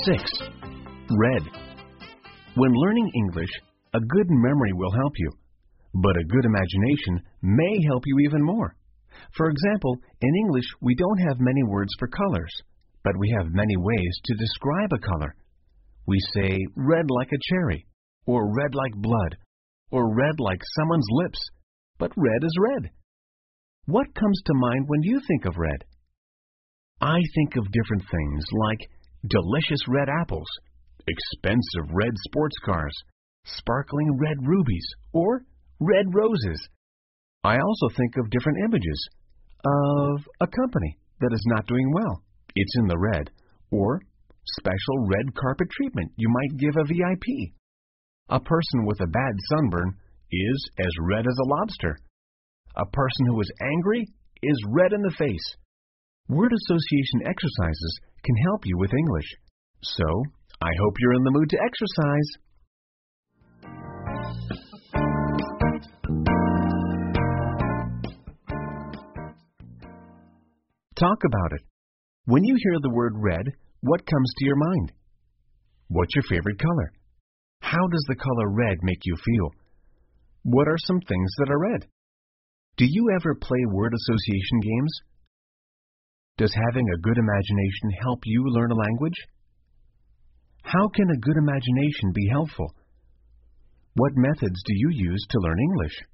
6. Red. When learning English, a good memory will help you, but a good imagination may help you even more. For example, in English, we don't have many words for colors, but we have many ways to describe a color. We say red like a cherry, or red like blood, or red like someone's lips, but red is red. What comes to mind when you think of red? I think of different things like delicious red apples, expensive red sports cars, sparkling red rubies, or red roses. I also think of different images of a company that is not doing well. It's in the red. Or special red carpet treatment you might give a VIP. A person with a bad sunburn is as red as a lobster. A person who is angry is red in the face. Word association exercises can help you with English. So, I hope you're in the mood to exercise. Talk about it. When you hear the word red, what comes to your mind? What's your favorite color? How does the color red make you feel? What are some things that are red? Do you ever play word association games? Does having a good imagination help you learn a language? How can a good imagination be helpful? What methods do you use to learn English?